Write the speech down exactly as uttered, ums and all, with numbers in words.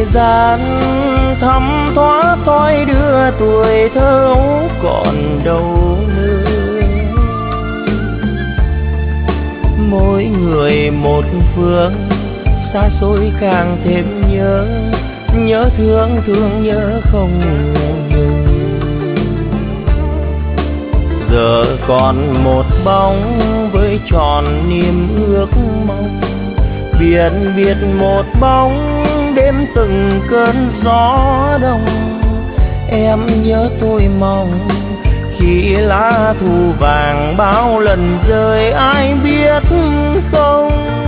gian thấm thoát thoi đưa tuổi thơ ấu còn đâu nữa. Mỗi người một phương, xa xôi càng thêm nhớ, nhớ thương thương nhớ không ngừng. Giờ còn một bóng với tròn niềm ước mong, biển biệt một bóng đêm từng cơn gió đông. Em nhớ tôi mong khi lá thu vàng bao lần rơi ai biết không.